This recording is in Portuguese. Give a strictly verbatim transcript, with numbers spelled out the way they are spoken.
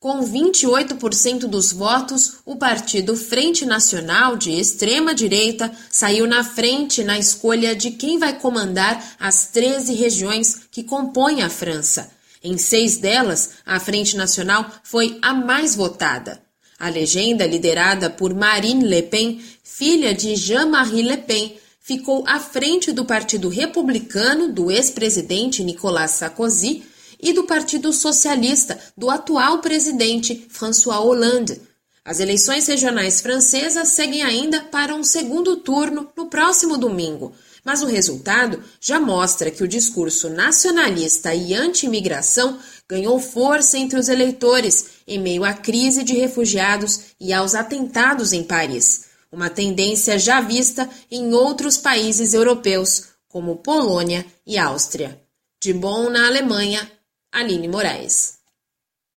Com vinte e oito por cento dos votos, o Partido Frente Nacional de extrema-direita saiu na frente na escolha de quem vai comandar as treze regiões que compõem a França. Em seis delas, a Frente Nacional foi a mais votada. A legenda, liderada por Marine Le Pen, filha de Jean-Marie Le Pen, ficou à frente do Partido Republicano do ex-presidente Nicolas Sarkozy e do Partido Socialista do atual presidente François Hollande. As eleições regionais francesas seguem ainda para um segundo turno no próximo domingo, mas o resultado já mostra que o discurso nacionalista e anti-imigração ganhou força entre os eleitores em meio à crise de refugiados e aos atentados em Paris, uma tendência já vista em outros países europeus, como Polônia e Áustria. De Bonn, na Alemanha, Aline Moraes.